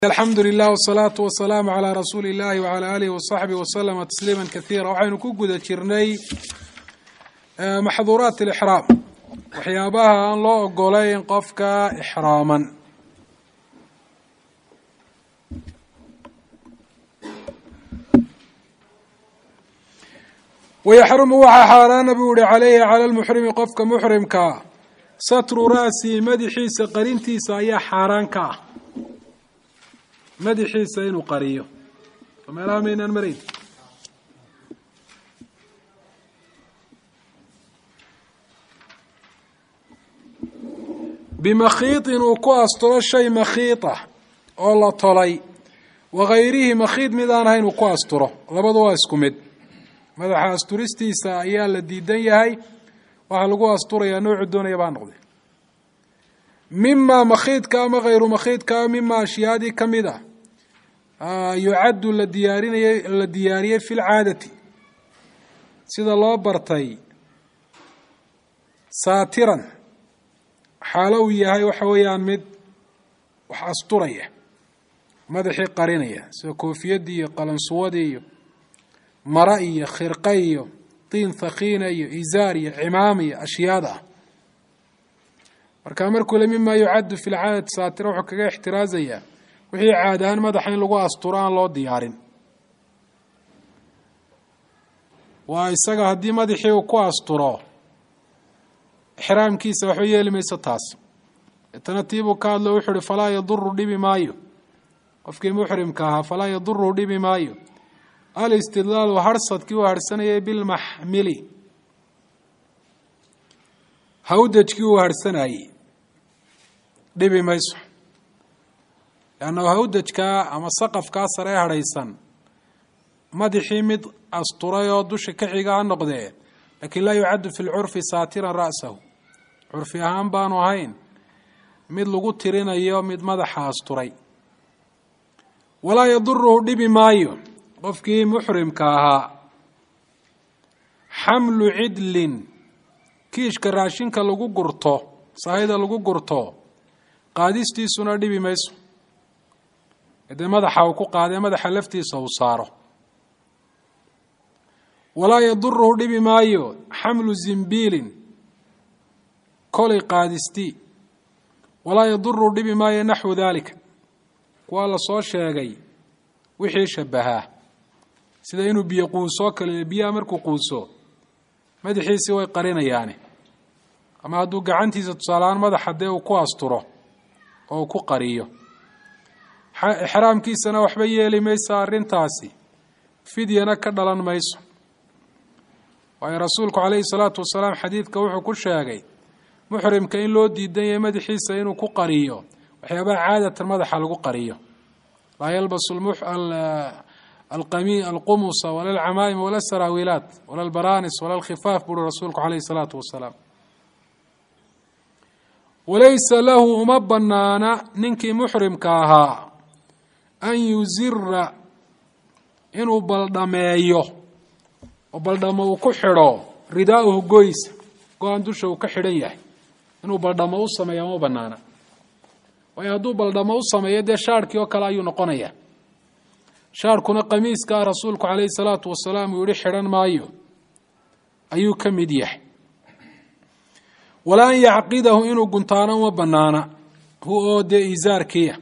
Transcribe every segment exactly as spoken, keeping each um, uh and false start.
الحمد لله والصلاة والسلام على رسول الله وعلى آله وصحبه وسلم تسليما كثيرا. وحين كوجد جرني محظورات الإحرام وحيابها أن لا أقولين قفك إحراما. ويحرم وحا حاران بوري عليه على المحرم قفك محرم كا ستر رأسي مدحيس قرنتي سايا حاران كا madaxiisa inuu qariyo meelaha meynaan marin bimakhiit inuu ku asturo shay makhiita oo la tolay wagayrihi makhiit mid aan ahayn uu ku asturo labadu waa isku mid. madaxa asturistiisa ayaa la diidan yahay, waxa lagu asturayaa noocu doonaya baa noqday mima makhiitka ama gayru makhiitka mima ashyaadii ka mid ah yucaddu la diyaarinayay la diyaariyey fi lcaadati sida loo bartay saatiran xaalo uu yahay waxa weeyaan mid wax asturaya madaxii qarinaya sida koofiyadii iyo qalansuwadii iyo mara iyo khirqa iyo tiin thakiina iyo izaar iyo cimaam iyo ashyaada ah. marka markuu le mima yucaddu fi lcaadati saatira wuxuu kaga ixtiraazayaa wixii caad ahaan madaxa in lagu asturo aan loo diyaarin. waa isaga haddii madaxii uu ku asturo ixraamkiisa waxba yeeli mayso taas. etana tiibuu ka hadlo wuxuu uhi falaa yaduru dhibi maayo qofkii muxrimka ahaa falaa yaduru dhibi maayo alistidlaalu harsadkii uu harhsanayay bilmaxmili hawdajkii uu harhsanayey dhibi mayso lanna hawdajkaa ama saqafkaa sare ee hadhaysan madaxii mid asturay oo dusha ka xiga ha noqdee laakiin laa yucaddu fi lcurfi saatiran ra'sahu curfi ahaan baanu ahayn mid lagu tirinayo mid madaxa asturay. walaa yaduruhu dhibi maayo qofkii muxrimka ahaa xamlu cidlin kiishka raashinka lagu gurto sahayda lagu gurto qaadistiisuna dhibi mayso dee madaxa uu ku qaadee madaxa laftiisa uu saaro. walaa yaduruhu dhibi maayo xamlu zimbiilin kolay qaadistii walaa yaduruhu dhibi maayo naxwu daalika kuwaa la soo sheegay wixii shabahaa sida inuu biyo quusoo kale biyaha markuu quuso madaxiisii way qarinayaani ama hadduu gacantiisa tusaalahaan madaxa dee uu ku asturo oo uu ku qariyo ixraamkiisana waxba yeeli maysa arrintaasi fidyana ka dhalan mayso. waayo rasuulku calayhi salaatu wasalaam xadiidka wuxuu ku sheegay muxrimka in loo diidan yahay madaxiisa inuu ku qariyo waxyaabaha caadatan madaxa lagu qariyo laa yalbasu alqumusa wala alcamaa'im wala saraawilaat wala albaraanis wala alkhifaaf buuri rasuulku calayhi salaatu wasalaam. walaysa lahu uma banaana ninkii muxrimka ahaa an yuzira inuu baldhameeyo oo baldhamo uu ku xidho ridaa'uhu goysa go-aan dusha uu ka xidhan yahay inuu baldhamo u sameeya ma banaana. waayo hadduu baldhamo u sameeyo dee shaarhkii oo kale ayuu noqonayaa. shaarhkuna qamiiskaa rasuulku calayhi salaatu wasalaam uu yihi xidhan maayo ayuu ka mid yahay. walaa an yacqidahu inuu guntaano uma banaana hu oo dee izaarkiya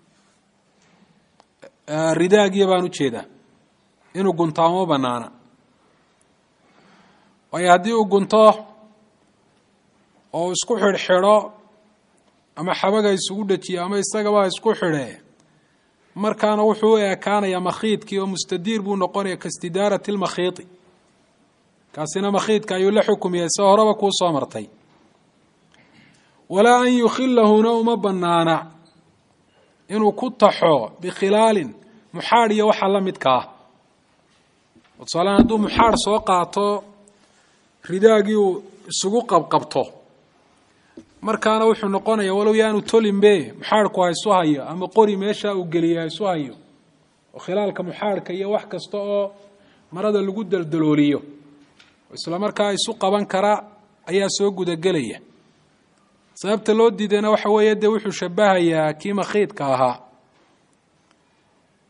ridaagiya baan ujeedaa inuu guntaamo uma banaana. waayo haddii uu gunto oo isku xidhxidho ama xabaga isugu dhajiyo ama isagaba isku xidhee markaana wuxuu u ekaanayaa makhiidkii oo mustadiir buu noqonaya kaistidaarati lmakhiiti kaasina makhiidka ayuu la xukumiyay se horeba kuu soo martay. walaa an yukhilahuna uma banaana inuu ku taxo bikhilaalin muxaadh iyo waxa la midka ah. tusaalahaan hadduu muxaadh soo qaato ridaagii uu isugu qabqabto markaana wuxuu noqonayaa walow yaanu tolinbe muxaadhku ha isu hayo ama qori meesha uu geliya ha isu hayo oo khilaalka muxaadhka iyo wax kasta oo marada lagu daldalooliyo isla markaa isu qaban kara ayaa soo gudagelaya. sababta loo diidayna waxa weeye dee wuxuu shabahayaa kii makhiidka ahaa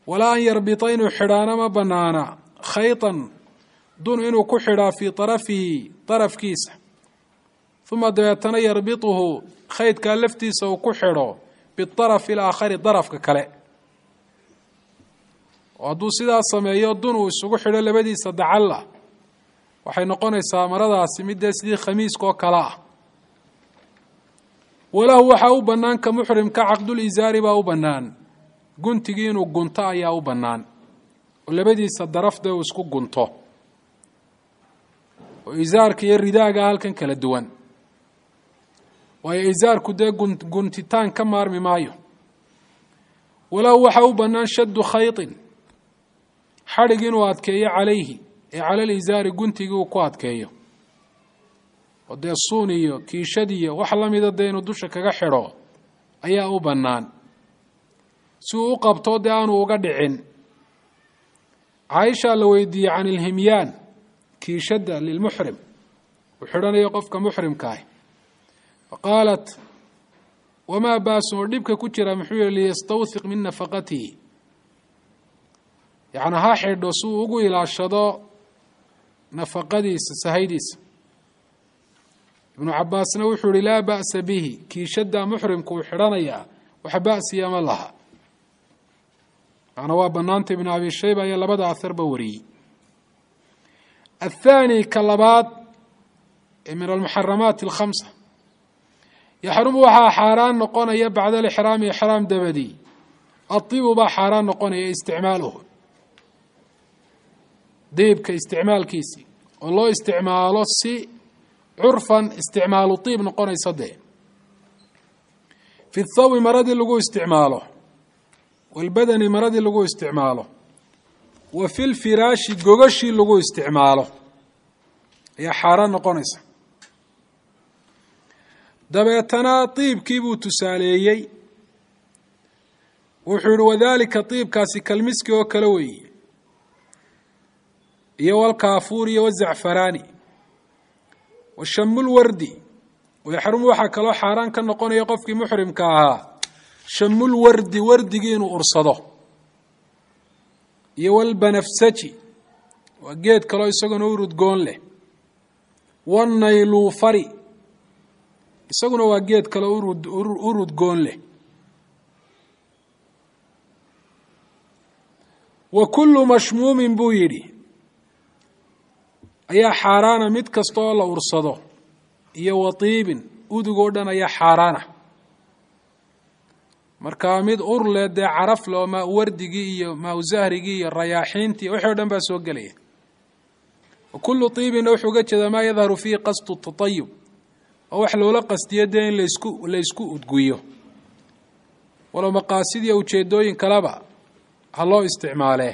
walaa an yarbita inuu xidhaana ma banaana khayطan dun inuu ku xidhaa fii طarafihi طarafkiisa uma dabeetana yarbituhu khaydkaa laftiisa uu ku xidho biطarafi اlaakhari darafka kale oo hadduu sidaas sameeyo dun uu isugu xidho labadiisa dacalla waxay noqonaysaa maradaasi midee sidii khamiiska oo kale ah. walahu waxaa u bannaan ka muxrimka caqdulizaari baa u bannaan, guntigii inuu gunto ayaa u bannaan oo labadiisa darafdee uu isku gunto oo izaarka iyo ridaaga halkan kala duwan, waayo izaarku dee guntitaan ka maarmi maayo. walahu waxaa u bannaan shaddu khayطin xadhig inuu adkeeyo calayhi ee cala lizaari guntigii uu ku adkeeyo oo dee suun iyo kiishad iyo wax la mida dee inuu dusha kaga xidho ayaa u bannaan si uu u qabto dee aanu uga dhicin. caaishaa la weydiiyey can ilhimyaan kiishadda lilmuxrim uu xidhanayo qofka muxrimka ah, faqaalat wamaa baasun oo dhibka ku jira muxuu yihi liyastawhiq min nafaqatihi, yacni ha xidho si uu ugu ilaashado nafaqadiisa sahaydiisa. ibnu cabaasna wuxuu yihi laa ba'sa bihi, kiishadda muxrimka uu xidhanayaa wax ba'siya ma laha, macnaa waa bannaanta. ibnu abi shayba ayaa labada aharba wariyey. athaani ka labaad ee min almuxaramaati alkhamsa, yaxrumu waxaa xaaraan noqonaya bacda alixraami ixraam dabadii adibu baa xaaraan noqonaya isticmaaluhu, diibka isticmaalkiisii oo loo isticmaalo si curfan isticmaalu diib noqonaysa dee fi thawi maradii lagu isticmaalo, walbadani maradii lagu isticmaalo, wa fi lfiraashi gogashii lagu isticmaalo ayaa xaaraan noqonaysa. dabeetana diibkii buu tusaaleeyey, wuxuu yihi wadalika diibkaasi kalmiski oo kale weeye iyo walkaafuur iyo wazacfaraani washamulwardi. wayaxrumu waxaa kaloo xaaraan ka noqonaya qofkii muxrimka ahaa shamulwardi, wardigii inuu ursado, iyo walbanafsaji waa geed kaloo isaguna urudgoon leh, wanayluufari isaguna waa geed kaloo urud urudgoon leh. wa kullu mashmuumin buu yidhi ayaa xaaraana, mid kasta oo la ursado, iyo watiibin udug oo dhan ayaa xaaraana. markaa mid ur leh dee caraf le oo maa wardigii iyo maa zahrigii iyo rayaaxiintii wixii o dhan baa soo gelaya. wa kullu tiibinna wuxuu uga jeedaa maa yadharu fiihi qasdu tatayub, oo wax loola qastiyo dee in laysku laysku udguyo, walow maqaasid iyo ujeedooyin kaleba ha loo isticmaalee.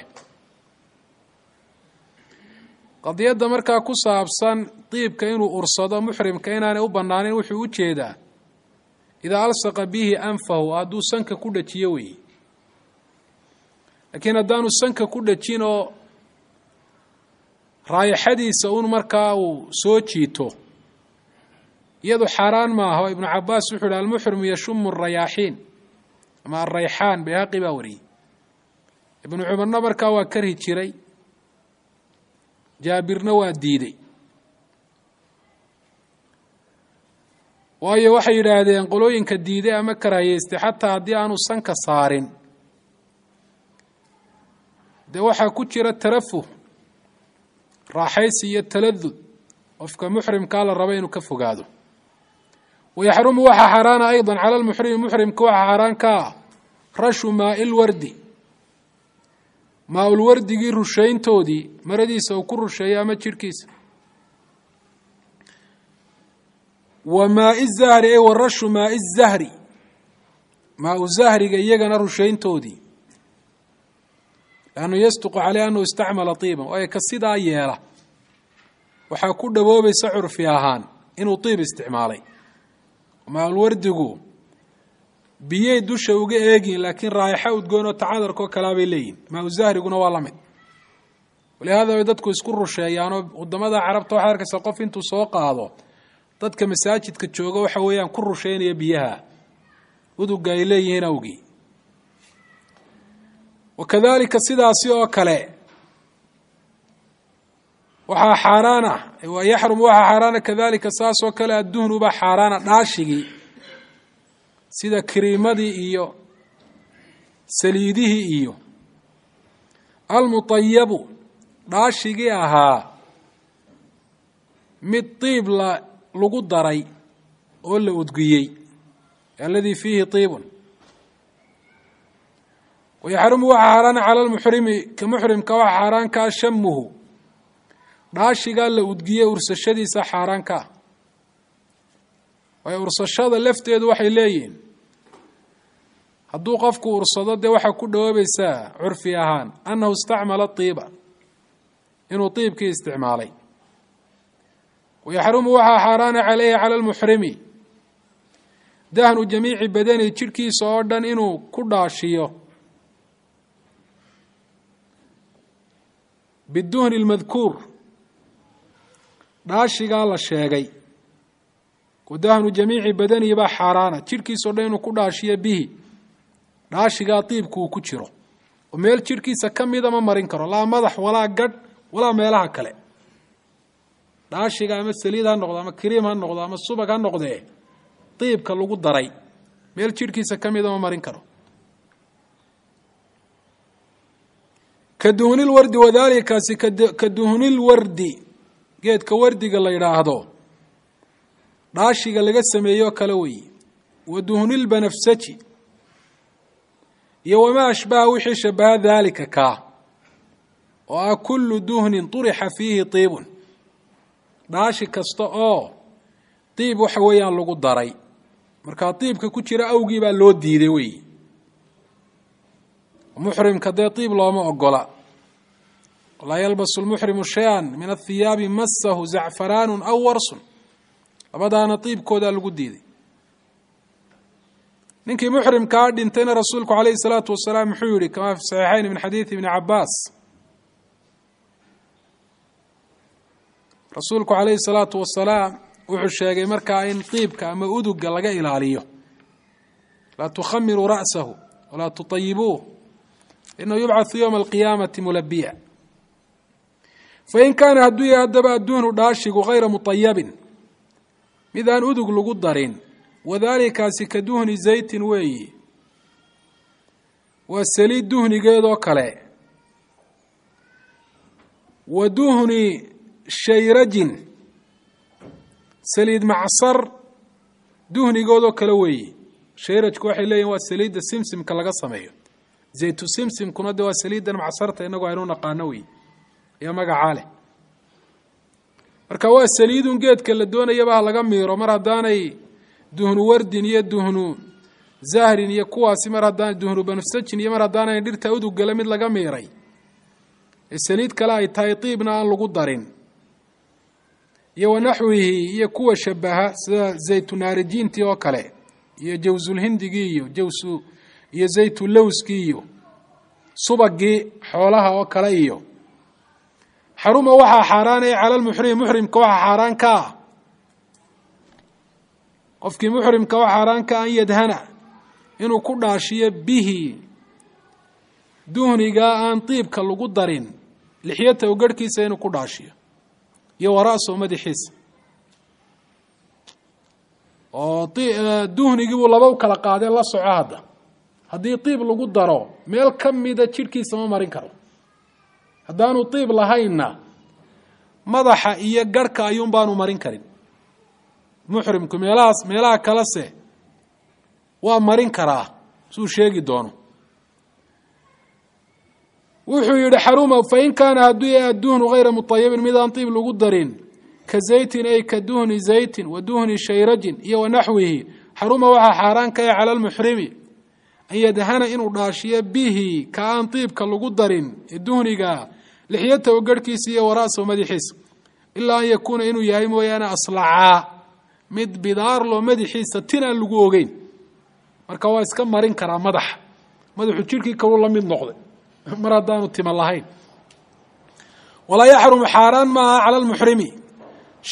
qadiyadda markaa ku saabsan diibka inuu ursado muxrimka inaanay u bannaanin wuxuu u jeedaa idaa alsaqa bihi anfahu, hadduu sanka ku dhajiyo weeye. laakiin haddaanu sanka ku dhajin oo raayaxadiisa un markaa uu soo jiito, iyadu xaaraan maaha. o ibnu cabaas wuxuu yihi almuxrimu yashumu arayaaxiin ama arayxaan, bayhaqi baa wariyey. ibnu cumarna markaa waa karhi jiray, jaabirna waa diiday, waayo waxay yidhaahdeen qolooyinka diiday ama karaahiyeystay xataa haddii aanu sanka saarin dee waxaa ku jira tarafuh, raaxaysi iyo taladud qofka muxrimkaa la raba inuu ka fogaado. wayaxrumu waxaa xaaraana ayضa cala lmuxrimi, muxrimka waxaa xaaraan ka ah rashu maai lwardi, maa-ulwardigii rushayntoodii maradiisa uu ku rusheeyo ama jidhkiisa. wa maai zahri ay wa rashu maai zahri, maa-u zahriga iyagana rushayntoodii, lannu yasduqu caleyh annahu istacmala tiiban, waayo ka sidaa yeela waxaa ku dhawoobaysa curfi ahaan inuu tiib isticmaalay. maa-ulwardigu biyey dusha uga eegin, laakiin raayaxo udgoon oo tacadarkoo kalaa bay leeyihin. maa-u zahriguna waa la mid. walihaada bay dadku isku rusheeyaanoo wadamada carabta waxaad arkaysa qof intuu soo qaado dadka masaajidka jooga waxa weeyaan ku rusheynaya biyaha uduga ay leeyihiin awgii. wakadalika sidaasi oo kale waxaa xaaraana waa yaxrumu waxaa xaaraana kadalika saas oo kale adduhnu baa xaaraana dhaashigii sida kiriimadii iyo saliidihii iyo almutayabu dhaashigii ahaa mid tiib la lagu daray oo la udgiyey aladii fiihi tiibun wayaxrumu waxaa xaaraana cala lmuxrimi ka muxrimka waxaa xaaraan kaa shamuhu dhaashigaa la udgiyey ursashadiisa xaaraan ka ah waayo ursashada lafteedu waxay leeyihiin hadduu qofku ursado dee waxaa ku dhawoobaysaa curfi ahaan annahu istacmala tiiba inuu tiibkii isticmaalay wayaxrumu waxaa xaaraana caleyhi cala lmuxrimi dahnu jamiici badani jidhkiisa oo dhan inuu ku dhaashiyo biduhni lmadkuur dhaashigaa la sheegay wadahnu jamiici badanihi baa xaaraana jidhkiisa o dhan inuu ku dhaashiyo bihi dhaashigaa tiibku uu ku jiro oo meel jidhkiisa ka mida ma marin karo laa madax walaa gadh walaa meelaha kale dhaashiga ama saliid ha noqdo ama kariim ha noqdo ama subag ha noqdee tiibka lagu daray meel jidhkiisa ka mida ma marin karo ka duhnilwardi wadaalikaasi ka duhnilwardi geedka wardiga la yidhaahdo dhaashiga laga sameeyo kale weeye wa duhnilbanafsaji iyo wamaa ashbaha wixii shabaha daalika kaa oo ah kullu duhnin turixa fiihi tiibun dhaashi kasta oo tiib waxa weeyaan lagu daray markaa tiibka ku jira awgii baa loo diiday weeye muxrimka dee tiib looma ogola walaa yalbasu lmuxrimu shay-an min athiyaabi masahu zacfaraanu aw warsun labadaana tiibkoodaa lagu diiday ninkii muxrimkaa dhintayna rasuulku calayhi salaatu wasalaam muxuu yihi kamaa fi saxiixayn min xadiidi ibni cabaas rasuulku calayhi salaatu wasalaam wuxuu sheegay markaa in tiibka ama uduga laga ilaaliyo laa tukhamiruu ra'sahu walaa tutayibuuh inahu yubcathu yowma alqiyaamati mulabiya fain kaana hadduu yahay haddaba adduhnu dhaashigu hayra mutayabin mid aan udug lagu darin wadaalikaasi ka duhni zaytin weeyi waa saliid duhnigeedoo kale wa duhni shayrajin saliid macsar duhnigoodoo kale weeyi shayrajku waxay leeyihin waa saliidda simsimka laga sameeyo zaytu simsimkuna de waa saliiddan macsarta inagoo aynu naqaano wey iyo magacaa leh marka waa saliidun geedka la doonayaba ha laga miiro mar haddaanay duhnu wardin iyo duhnu zahrin iyo kuwaasi mar haddaan duhnu banafsajin iyo mar haddaanay dhirta udugale mid laga miiray ee saliid kale ay tahay tiibna aan lagu darin iyo wanaxwihi iyo kuwa shabaha sida zaytunaarijiintii oo kale iyo jawsulhindigii iyo jawsu iyo zaytulowskii iyo subagii xoolaha oo kale iyo xaruma waxaa xaaraanaya cala lmuxrimi muxrimka waxaa xaaraan ka ah qofkii muxrimka waxaa xaaraan ka an yadhana inuu ku dhaashiyo bihi duhnigaa aan tiibka lagu darin lixyata u garhkiisa inuu ku dhaashiyo iyo wara'so madaxiisa oo duhnigii buu laba u kala qaadee la soco hadda haddii tiib lagu daro meel ka mida jidhkiisa ma marin karo haddaanu tiib lahaynna madaxa iyo garhka ayuun baanu marin karin muxrimku meelahaas meelaha kalese waa marin karaa suu sheegi doono wuxuu yihi xaruma fain kaana hadduu yahay adduhnu hayra mutayabin midaan tiib lagu darin ka zaytin ay ka duhni zaytin wa duhni shayrajin iyo wanaxwihi xaruma waxaa xaaraan ka yahay cala lmuxrimi an yadhana inuu dhaashiyo bihi ka aan tiibka lagu darin ee duhniga lixyatahu garhkiisa iyo wara'sahu madaxiisa ilaa an yakuuna inuu yahay mooyaane aslacaa mid bidaarlo madaxiisa tin aan lagu ogeyn marka waa iska marin karaa madaxa madaxu jidhkii kaluu la mid noqday mar haddaanu tima lahayn walaa yaxrumu xaaraan maaha cala lmuxrimi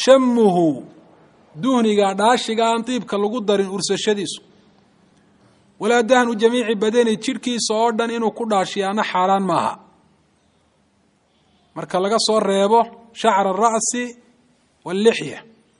shamuhu duhniga dhaashiga aan tiibka lagu darin ursashadiisu walaa dahnu jamiici badani jidhkiisa oo dhan inuu ku dhaashiyaana xaaraan maaha marka laga soo reebo shacra ara'si wallixya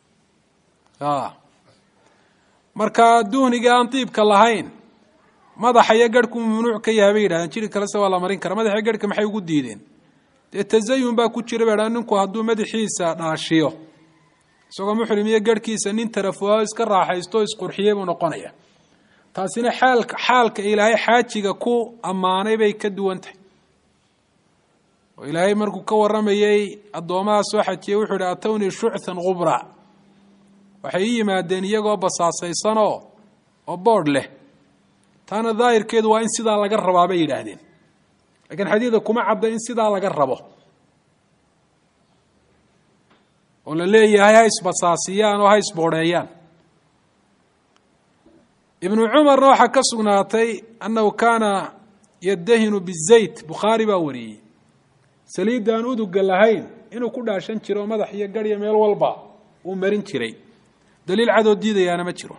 marka duhniga aan diibka lahayn madaxa iyo garhku mamnuuc ka yahay bay yidhahdeen jidhi kalese waa la marin kara madaxa iyo garhka maxay ugu diideen dee tasayun baa ku jira bay yidhahdeen ninku hadduu madaxiisa dhaashiyo isagoo muxrim iyo garhkiisa nin tarafuao iska raaxaysto o isqurxiyey buu noqonaya taasina xaalka xaalka ilaahay xaajiga ku ammaanay bay ka duwan tahay oo ilaahay markuu ka warramayey addoomaha soo xajiyey wuxuu ihi atawnii shuchan khubra waxay ii yimaadeen iyagoo basaasaysanoo oo boodh leh taana daahirkeedu waa in sidaa laga rabaa bay yidhaahdeen laakiin xadiida kuma cadda in sidaa laga rabo oo la leeyahay ha isbasaasiyaan oo ha isboodheeyaan ibnu cumarna waxaa ka sugnaatay annahu kaana yadahinu bizayt bukhaari baa wariyey saliidda aan uduga lahayn inuu ku dhaashan jiro oo madax iyo garh iyo meel walba uu marin jiray daliil cadoo diidayaana ma jiro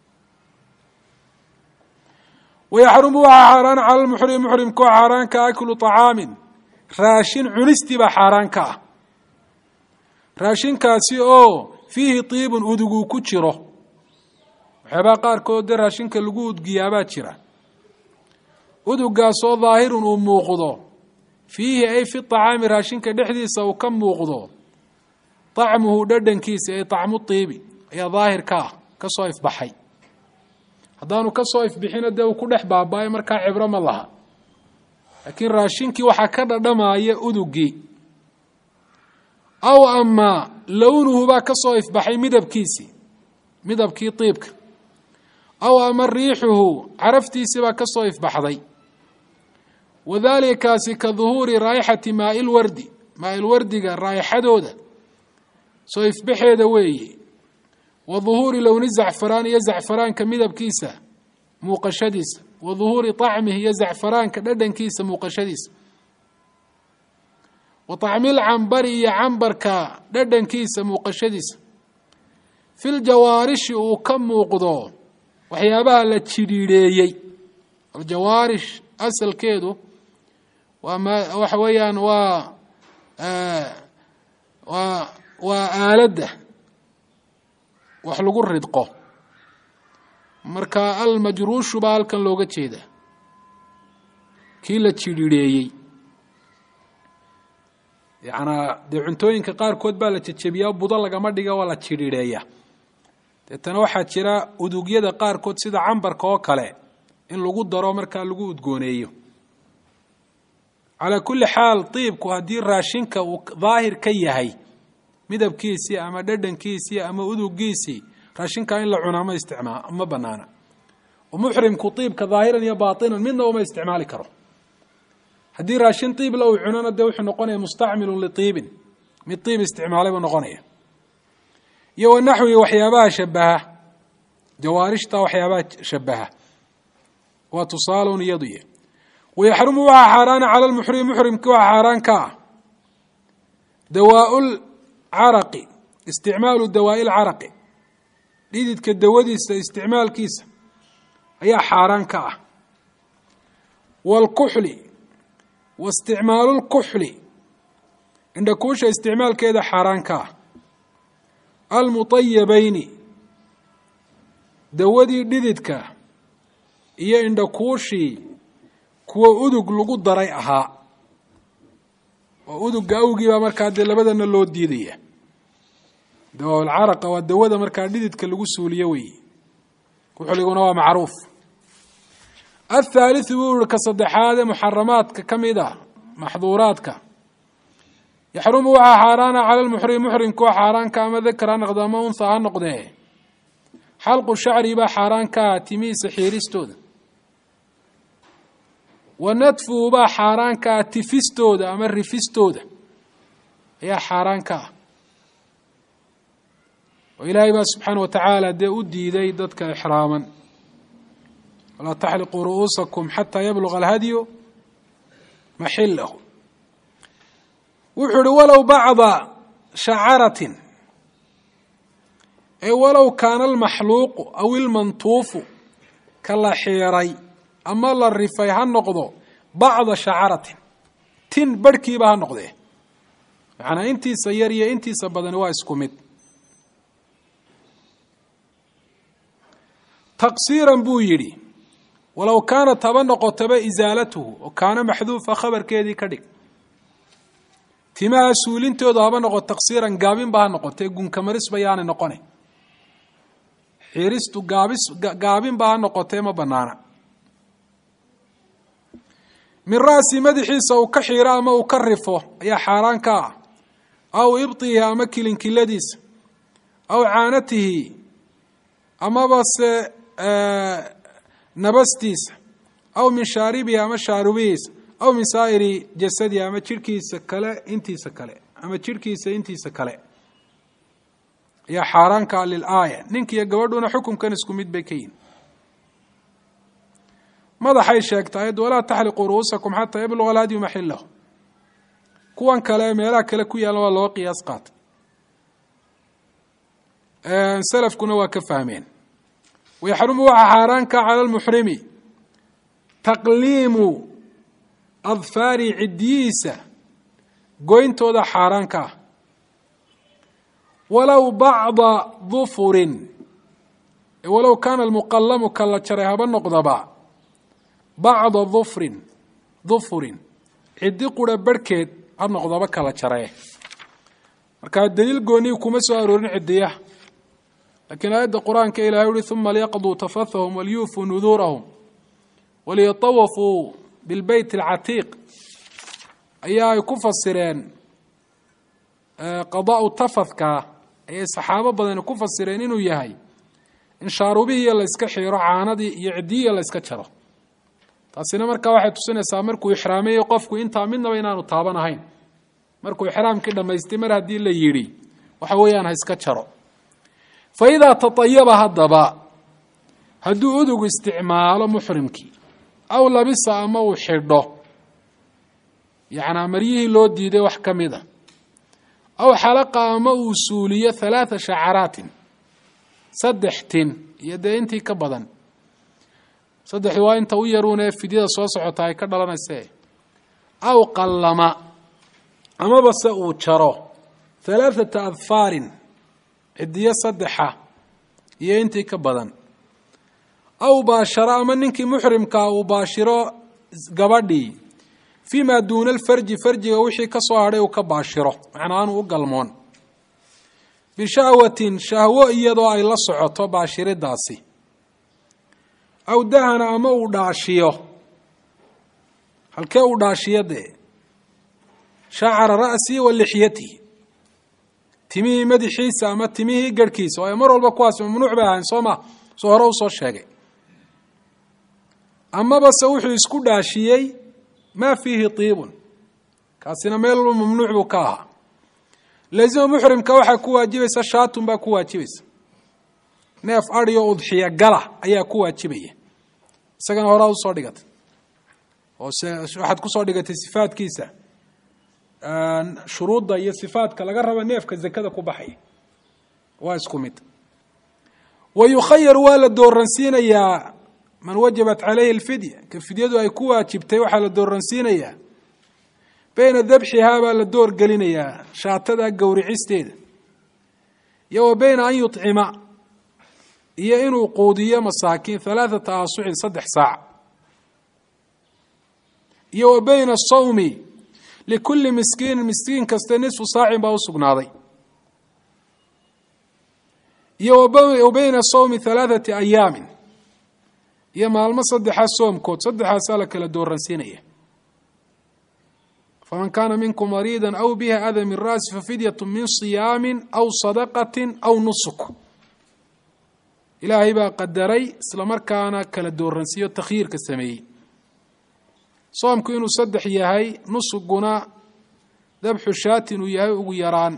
wayaxrumu waxaa xaaraan cala lmuxrim muxrimka oo xaaraan ka aklu طacaamin raashin cunistii baa xaaraan ka ah raashinkaasi oo fiihi tiibun uduguu ku jiro waxyaabaa qaarkood dee raashinka lagu udgiyaabaa jira udugaasoo daahirun uu muuqdo fiihi ay fi طacaami raashinka dhexdiisa uu ka muuqdo طacmuhu dhadhankiisa ay طacmu tiibi ayaa daahir ka ah ka soo ifbaxay haddaanu ka soo ifbixina dee uu ku dhex baaba-ay markaa cibro ma laha laakiin raashinkii waxaa ka dhadhamaya udugii aw ama lownuhu baa ka soo ifbaxay midabkiisii midabkii tiibka aw ama riixuhu caraftiisii baa ka soo ifbaxday wadaalikaasi ka duhuuri raa'ixati maai lwardi maailwardiga raa'ixadooda soo ifbaxeeda weeye wa duhuuri lowni zacfaraan iyo zacfaraanka midabkiisa muuqashadiisa wa duhuuri طacmihi iyo zacfaraanka dhadhankiisa muuqashadiisa wa طacmil cambari iyo cambarka dhadhankiisa muuqashadiisa fi ljawaarishi uu ka muuqdo waxyaabaha la jidhiidheeyey aljawaarish asalkeedu waa m waxa weeyaan waa waa waa aaladda wax lagu ridqo marka almajruushu baa halkan looga jeeda kii la jidhiidheeyey yacnaa dee cuntooyinka qaarkood baa la jejebiyaa budo lagama dhiga waa la jidhiidheeya deetana waxaa jira udugyada qaarkood sida cambarka oo kale in lagu daro markaa lagu udgooneeyo calaa kulli xaal tiibku haddii raashinka uu daahir ka yahay midabkiisii ama dhadhankiisii ama udugiisii raashinkaa in la cunaa ma isticmaa ma banaana oo muxrimku tiibka daahiran iyo baatinan midna uma isticmaali karo haddii raashin tiibla uu cunona dee wuxuu noqonaya mustacmilun liiibin mid tiib isticmaalay buu noqonaya iyo wanaxwi waxyaabaha shabaha jawaarishta waxyaabaha shabaha waa tusaalun iyadu y wayaxrumu waxaa xaaraana cala lmuxrim muxrimki waxaa xaaraan ka ah dawaa caraqi isticmaalu dawaa'i lcaraqi dhididka dawadiisa isticmaalkiisa ayaa xaaraan ka ah waalkuxli wa isticmaalu lkuxli indhakuusha isticmaalkeeda xaaraan ka ah almutayabayni dawadii dhididka iyo indhakuushii kuwa udug lagu daray ahaa oo udugga awgii baa markaa dee labadana loo diidaya dawaaulcaraqa waa dawada markaa dhididka lagu suuliyo weeye kuxliguna waa macruuf athaalithu buu ihi ka saddexaade muxaramaadka ka mid ah maxduuraadka yaxrumu waxaa xaaraana cala lmuxrim muxrimka oo xaaraanka ama dakar ha noqdo ama unha ha noqdee xalqu shacri baa xaaraan ka ah timihiisa xiiristooda wa nadfuhu baa xaaraan ka ah tifistooda ama rifistooda ayaa xaaraan ka ah oo ilaahay baa subxaana wa tacaala dee u diiday dadka ixraaman walaa taxliquu ru'uusakum xataa yabluga alhadyu maxilahu wuxuu uhi walow bacda shacaratin ay walow kaana almaxluuqu aw ilmantuufu kala xiiray ama la rifay ha noqdo bacda shacaratin tin barhkiiba ha noqdee macnaa intiisa yar iyo intiisa badani waa isku mid taqsiiran buu yidhi walow kaanat haba noqotaba isaalatuhu oo kaana maxduufa khabarkeedii ka dhig timaha suulintooda haba noqoto taqsiiran gaabinba ha noqotee gunkamarisba yaanay noqone xiristu gaabis gaabinba ha noqotee ma banaana min ra'si madaxiisa uu ka xiiro ama uu ka rifo ayaa xaaraan ka ah aw ibtihi ama kilinkiladiisa aw caanatihi amaba se nabastiisa aw min shaaribihi ama shaarubihiisa aw min saa'iri jasadihi ama jirhkiisa kale intiisa kale ama jirhkiisa intiisa kale ayaa xaaraanka lilaaya ninkiiyo gabadhuna xukunkan isku mid bay ka yihin madaxay sheegta ayaddu walaa taxliquu ru'uusakum xataa yabluga alhadyu maxilahu kuwan kale meelaha kale ku yaalla waa loo qiyaas qaatay salafkuna waa ka fahmeen wayaxrumu waxaa xaaraanka cala lmuxrimi taqliimu adfaari ciddiyihiisa goyntooda xaaraanka ah walow bacda dufurin walow kaana almuqallamu ka la jaray haba noqdaba bacda dufrin dufurin ciddi qura barhkeed ha noqdaba kala jaree markaa daliil gooniyi kuma soo aroorin ciddiyaha laakiin aayadda qur-aanka ilahay uhi uma liyaqduu tafathahum waliyuufuu nuduurahum waliyatawafuu bilbeyt alcatiiq ayaa ay ku fasireen qadaa'u tafadkaa ayay saxaabo badani ku fasireen inuu yahay in shaarubihiiyo la yska xiiro caanadii iyo ciddiyiiyo la yska jaro taasina markaa waxay tusinaysaa markuu ixraameeyey qofku intaa midnaba inaanu taaban ahayn markuu ixraamkii dhammaystay mar haddii la yidhi waxa weeyaan ha iska jaro fa idaa tatayaba haddaba hadduu udugu isticmaalo muxrimkii aw labisa ama uu xidho yacnaa maryihii loo diiday wax ka mid a aw xalaqa ama uu suuliyo halaatha shacaraatin saddex tin iyo dee intii ka badan saddexi waa inta u yaruuna ee fidyada soo socota ay ka dhalanaysee aw qallama amaba se uu jaro halaathata adfaarin ciddiyo saddexa iyo intii ka badan aw baasharo ama ninkii muxrimkaa uu baashiro gabadhii fii maa duuna alfarji farjiga wixii ka soo hadhay uu ka baashiro macnaa aanu u galmoon bishahwatin shahwo iyadoo ay la socoto baashiridaasi aw dahana ama uu dhaashiyo halkee uu dhaashiyo dee shacara ra'sii wa lixyatihi timihii madaxiisa ama timihii garhkiisa waayo mar walba kuwaas mamnuuc bay ahayn soo ma soo hore u soo sheegay amaba se wuxuu isku dhaashiyey maa fiihi tiibun kaasina meel walba mamnuuc buu ka ahaa laazima muxrimka waxaa ku waajibaysa shaatun baa ku waajibaysa neef adhiyo udxiya gala ayaa ku waajibaya isagana horaa usoo dhigatay oo waxaad kusoo dhigatay sifaadkiisa shuruudda iyo sifaadka laga raba neefka zakada ku baxaya waa isku mid wa yukhayar waa la dooransiinayaa man wajabat calayhi alfidya ka fidyadu ay ku waajibtay waxaa la dooransiinayaa bayna dabxihaa baa la door gelinayaa shaatada gowricisteeda iyo wa bayna an yuطcima iyo inuu quudiyo masaakiin halaathata aasucin saddex saac iyo wa bayna asawmi likulli miskiinin miskiin kasta nisfu saacin baa u sugnaaday iyo wa bayna sawmi halaathati ayaamin iyo maalmo saddexa soomkood saddexaasaa la kala dooransiinaya faman kaana minkum mariida aw biha ada min ra'si fafidyat min siyaamin aw sadaqatin aw nusuk ilaahay baa qadaray isla markaana kala dooransiiyo takhyiirka sameeyey soomku inuu saddex yahay nusuguna dabxu shaatin uu yahay ugu yaraan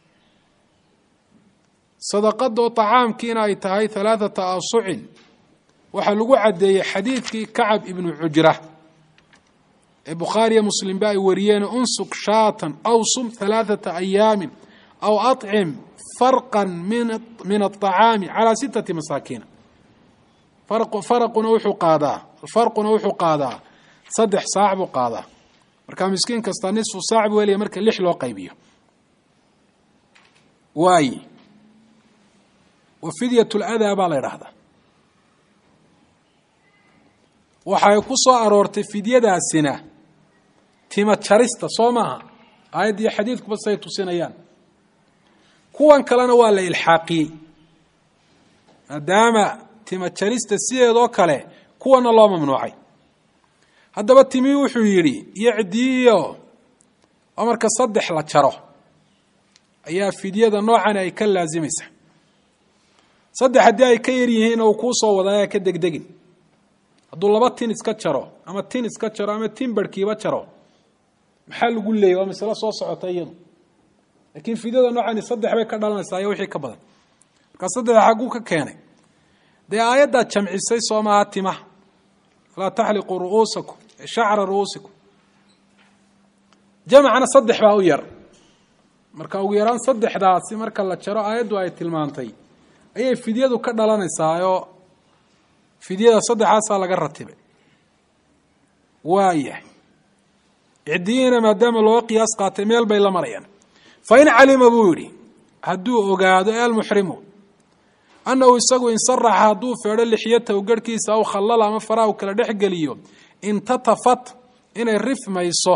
sadaqadoo طacaamkiina ay tahay halaaثata asucin waxaa lagu caddeeyey xadiidkii kacab ibnu cujra ee bukhaariya muslimba ay wariyeen unsuk shaatan aw sum halaaثata ayaamin aw acim farqa min aلطacaami calى sitati masaakiina faraquna wuxuu qaadaa farquna wuxuu qaadaa saddex saac buu qaadaa markaa miskiin kasta nisfu saac buu heliya marka lix loo qaybiyo waaye wa fidyatu ladaa baa la idhaahdaa waxay ku soo aroortay fidyadaasina tima jarista soo maaha aayaddii xadiidkuba say tusinayaan kuwan kalena waa la ilxaaqiyey maadaama tima jarista sideedoo kale kuwana loo mamnuucay haddaba timii wuxuu yidhi iyo cidiyiyo oo marka saddex la jaro ayaa fidyada noocan ay ka laasimaysa saddex haddii ay ka yar yihiin uu kuu soo wadaaya ka degdegin hadduu laba tin iska jaro ama tin iska jaro ama tin barhkiiba jaro maxaa lagu leeyay waa masalo soo socota iyadu laakiin fidyada noocani saddex bay ka dhalanaysaa iyo wixii ka badan markaa saddex xagguu ka keenay dee aayaddaa jamcisay soo maaha timaha laa taxliquu ru'uusakum shacra ru'uusikum jamacna saddex baa u yar marka ugu yaraan saddexdaasi marka la jaro aayaddu ay tilmaantay ayay fidyadu ka dhalanaysaayoo fidyada saddexaasaa laga ratibay waayahay cidiyiina maadaama looga qiyaas qaatay meel bay la marayaan fa in calima buu yidhi hadduu ogaado ee almuxrimu annahu isagu insaraxa hadduu feedho lixyatahu garhkiisa aw khallala ama faraha u kala dhex geliyo intatafat inay rifmayso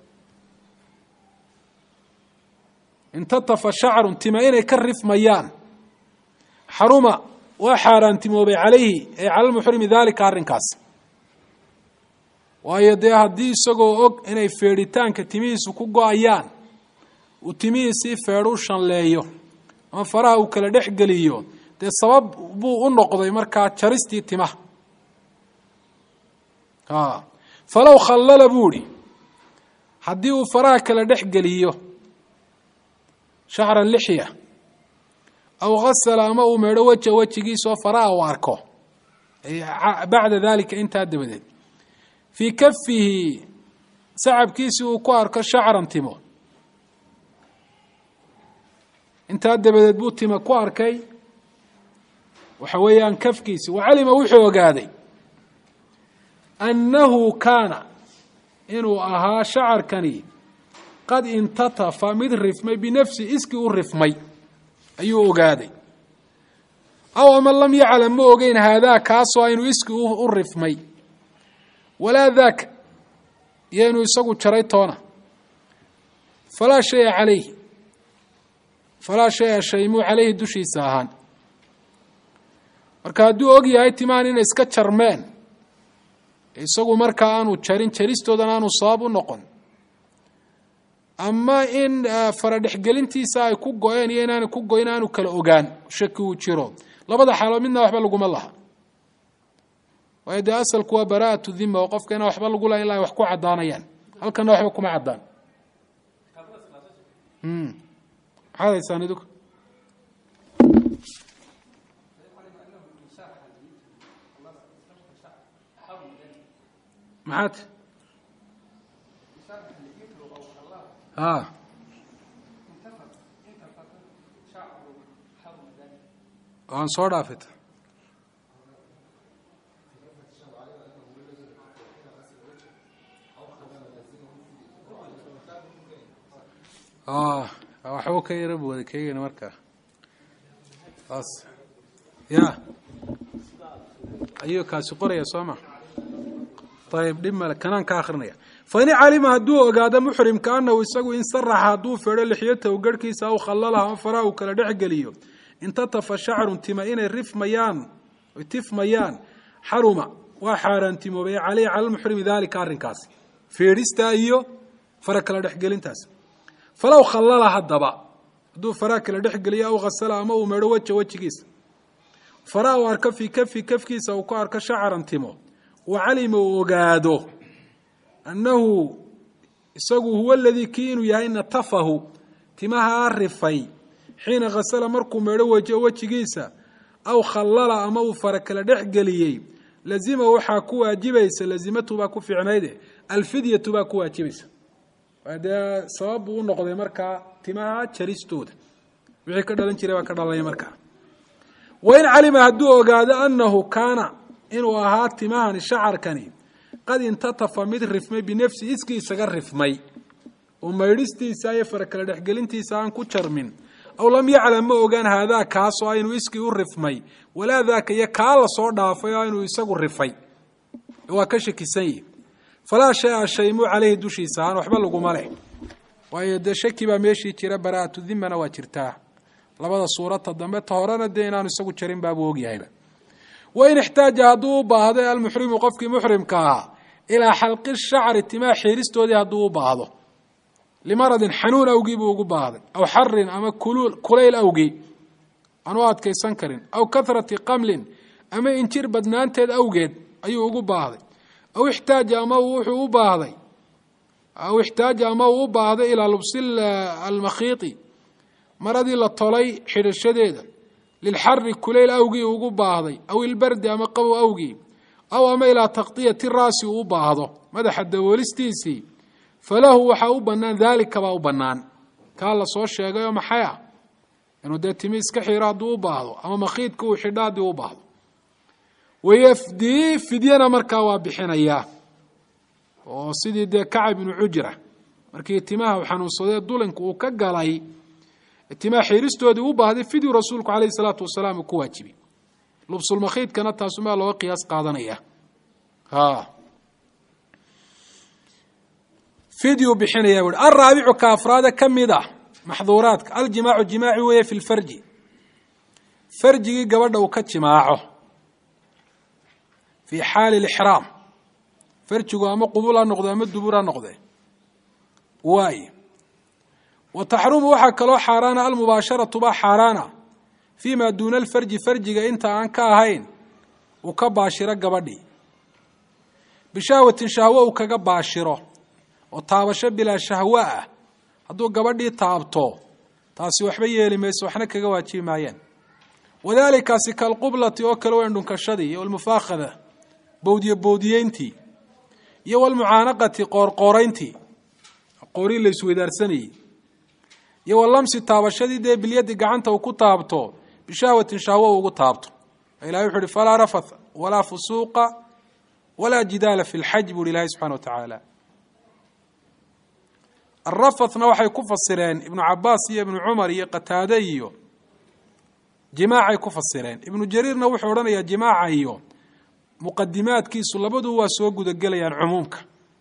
intatafa shacrun tima inay ka rifmayaan xaruma waa xaaraantimoobay calayhi ay cala lmuxrimi daalika arrinkaas waayo dee haddii isagoo og inay feedhitaanka timihiisu ku go-ayaan uu timihiisii feedhuu shanleeyo ama faraha uu kala dhex geliyo dee sabab buu u noqday markaa jaristii timaha falow khallala buu idhi haddii uu faraha kala dhex geliyo shacra lixya aw hasala ama uu meedho weja wejigiisoo faraha u arko bacda daalika intaa dabadeed fii kafihi sacabkiisii uu ku arko shacran timo intaa dabadeed buu tima ku arkay waxa weeyaan kafkiisi wacalima wuxuu ogaaday annahu kaana inuu ahaa shacarkani qad intatafa mid rifmay binafsi iskii u rifmay ayuu ogaaday aw ama lam yaclam ma ogeyn haadaa kaasoo inuu iskii u rifmay walaa daaka iyo inuu isagu jaray toona falaa shaya calayhi falaa shaya shaymuu calayhi dushiisa ahaan marka hadduu og yahay timahan inay iska jarmeen isagu markaa aanu jarin jaristoodana aanu sabab u noqon ama in faradhexgelintiisa ay ku go-een iyo inaanay ku go-in aanu kala ogaan shaki uu jiro labada xaalood midna waxba laguma laha waayo dee asalku waa baraa'atu dhima oo qofka inaan waxba lagu laha ilaa ay wax ku caddaanayaan halkana waxba kuma caddaan maxaad haysaan idinku maxaad a waan soo dhaafita waxba ka yara booday keygana markaa saas ya ayuu kaasi qoraya soo ma ayib dhib male kanaan ka akrinaya fain calima hadduu ogaado muxrimka anahu isagu insaraxa hadduu feedho lixyatahu garhkiisa aw khallalaha ama faraha uu kala dhex geliyo intatafa shacrun tima inay rifmayaan oy tifmayaan xaruma waa xaaraantimoobay caleyhi cala lmuxrimi daalika arrinkaasi feedhistaa iyo fara kala dhexgelintaas falow khallala haddaba hadduu faraha kala dhex geliyo aw khasala ama uu meedho weja wejigiisa faraha uu arko fii kafi kafkiisa uu ku arko shacran timo wacalima uu ogaado annahu isagu huwa aladii kii inuu yahay natafahu timahaa rifay xiina khasala markuu meedho wejo wejigiisa aw khallala ama uu fara kala dhex geliyey lazima waxaa ku waajibaysa lazimatu baa ku fiicnayde alfidyatu baa ku waajibaysa dee sabab buu u noqday markaa timaha jaristooda wixii ka dhalan jiray baa ka dhalanaya markaa wain calima hadduu ogaado annahu kaana inuu ahaa timahani shacarkani qad intatafa mid rifmay binafsi iskii isaga rifmay oo maydhistiisa iyo farakala dhexgelintiisa aan ku jarmin aw lam yaclam ma ogaan haadaa kaasoo inuu iskii u rifmay walaa daaka iyo kaa la soo dhaafay oo inuu isagu rifay waa ka shakisan yihi falaa shay-a shaymuu caleyhi dushiisa aan waxba laguma leh waayo dee shaki baa meeshii jira baraa'atu dimana waa jirtaa labada suurata dambe ta horena dee inaanu isagu jarin baabuu ogyahayba wain ixtaaja hadduu u baahdo almuxrimu qofkii muxrimka ahaa ilaa xalqi shacri timaa xiiristoodii hadduu u baahdo limaradin xanuun awgii buu ugu baahday aw xarin ama kulayl awgii aan u adkaysan karin aw kathrati qamlin ama injir badnaanteed awgeed ayuu ugu baahday aw ixtaaja ama wuxuu u baahday aw ixtaaja ama uu u baahday ilaa lubsi almakhiiti maradii la tolay xidhashadeeda lilxari kulayl awgii ugu baahday aw ilbardi ama qabow awgii aw ama ilaa taqdiyati raasi uu u baahdo madaxa daboolistiisii falahu waxaa u banaan daalika baa u banaan kaa la soo sheegay oo maxay ah inuu dee timi iska xiro hadduu u baahdo ama makhiidka uu xidho haddii u baahdo wayafdii fidyana markaa waa bixinayaa oo sidii dee kacab ibnu cujra markii timaha u xanuunsadee dulinku uu ka galay timaha xiiristoodii u baahday fidyu rasuulku calayhi salaatu wasalaam uu ku waajibay lubsulmakhiidkana taasumaa looga qiyaas qaadanaya ha fidyu bixinaya buui alraabicu ka afraada ka mid ah maxduuraadka aljimaacu jimaaci weeye fi lfarji farjigii gabadha uu ka jimaaco fii xaali lixraam farjigu ama qubul ha noqde ama dubur ha noqde waaye wa taxrumu waxaa kaloo xaaraana almubaasharatu baa xaaraana fii maa duuna alfarji farjiga inta aan ka ahayn uu ka baashiro gabadhii bishahwatin shahwo uu kaga baashiro oo taabasho bilaa shahwo ah hadduu gabadhii taabto taasi waxba yeeli mayso waxna kaga waajibi maayaan wadaalikaasi kalqublati oo kale weyn dhunkashadii iyo walmufaakhada bowdiye bowdiyeyntii iyo walmucaanaqati qoorqoorayntii qoori la isweydaarsanayey iyo walamsi taabashadii dee bilyadi gacanta uu ku taabto bishahwatin shahwo uu ugu taabto ilahay wuxu uhi falaa rafath walaa fusuuqa walaa jidaala fi lxaj buuhi ilahay subxana wa tacaala arafathna waxay ku fasireen ibnu cabaas iyo ibnu cumar iyo qataade iyo jimaacay ku fasireen ibnu jariirna wuxuu odhanayaa jimaaca iyo muqadimaadkiisu labadu waa soo gudagelayaan cumuumka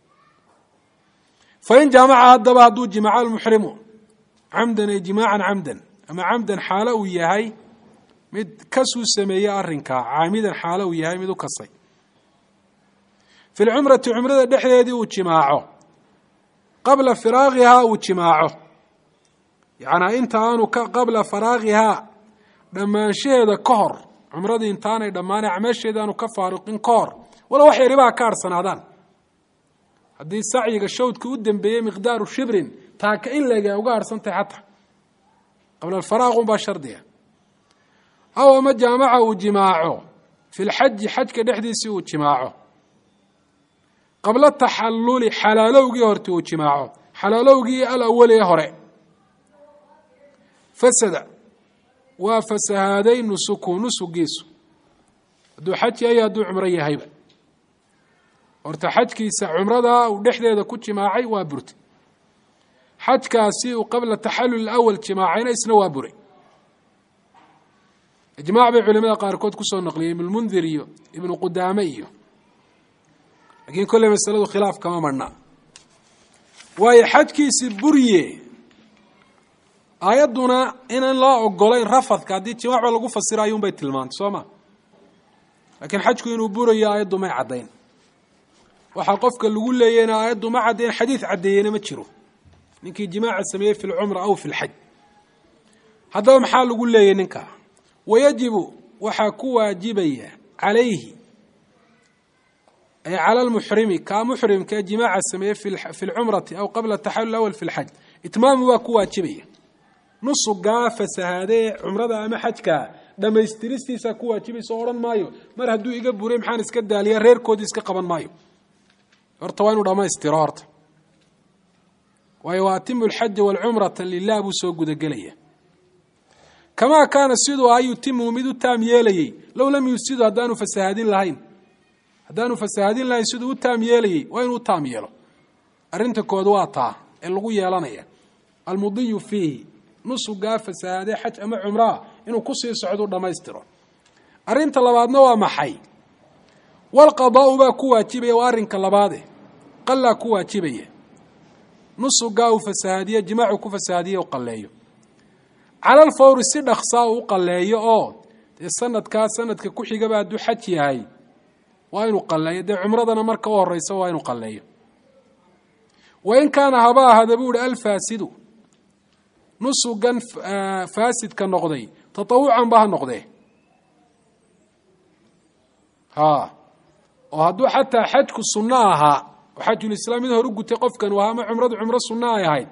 fain jaamaca haddaba hadduu jimaaco almuxrimu camdan ay jimaacan camdan ama camdan xaalo uu yahay mid kasuu sameeyey arrinkaa caamidan xaalo uu yahay mid u kasay fi lcumrati cumrada dhexdeedii uu jimaaco qabla firaagihaa uu jimaaco yacnaa inta aanu qabla faraagihaa dhammaanshaheeda ka hor cumradii intaanay dhammaanay acmaasheeda aanu ka faaruqin ka hor wala wax yaribaha ka harsanaadaan haddii sacyiga shawdka u dambeeyey miqdaaru shibrin taaka in leega uga harsantahay xataa qabla alfaraaq unbaa shardiga aw ama jaamaca uu jimaaco fi lxaji xajka dhexdiisii uu jimaaco qabla taxalluli xalaalowgii horti uu jimaaco xalaalowgii alawali ee hore fasada waa fasahaaday nusuku nusugiisu hadduu xaj yahay hadduu cumro yahayba horta xajkiisa cumrada uu dhexdeeda ku jimaacay waa burtay xajkaasi uu qabla taxallul awal jimaacayna isna waa buray ijmaac bay culimada qaarkood kusoo naqliyey ibnulmundir iyo ibnu qudaame iyo laakiin kolley masaladu khilaaf kama marna waayo xajkiisi burye aayadduna inaan loo ogolayn rafadka haddii jimaac ba lagu fasira ayuun bay tilmaantay soo ma laakiin xajku inuu burayo aayaddu may caddayn waxaa qofka lagu leeyayna aayaddu ma caddayn xadiid caddeeyeyna ma jiro ninkii jimaaca sameeyey fi lcumra aw fi lxaj haddaba maxaa lagu leeyay ninka wayajibu waxaa ku waajibaya calayhi ay cala almuxrimi kaa muxrimka ee jimaaca sameeyey fi lcumrati aw qabla taxallul awal fi lxaj itmaamu waa ku waajibaya nusugaa fasahaadee cumrada ama xajka dhammaystiristiisaa ku waajibaysa o odhan maayo mar hadduu iga buray maxaan iska daaliya reerkoodii iska qaban maayo horta waa inuu dhammaystiro horta waayo wa atimu alxaja walcumrata lilah buu soo gudagelaya kamaa kaana siduu a yutimu mid u taam yeelayey low lam yusidu haddaanu fasahaadin lahayn haddaanu fasahaadin lahayn siduu u taam yeelayay waa inuu taam yeelo arrinta kood waa taa ee lagu yeelanaya almudiyu fiihi nusugaa fasahaadee xaj ama cumraa inuu kusii socdo dhammaystiro arrinta labaadna waa maxay walqadaa'u baa ku waajibaya waa arrinka labaade qallaa ku waajibaya nusugaa uu fasahaadiye jimaacu ku fasahaadiye u qalleeyo cala alfawri si dhaqsaa uu u qalleeyo oo dee sanadkaa sanadka ku xigaba hadduu xaj yahay waa inuu qalleeyo dee cumradana marka u horeysa waa inuu qalleeyo wain kaana haba ahada buu ihi alfaasidu nusugan faasidka noqday tatawucan ba ha noqdee ha oo hadduu xataa xajku sunno ahaa oo xajulislaam mid hor u gutay qofkan u ahaa ama cumradu cumro sunno ay ahayd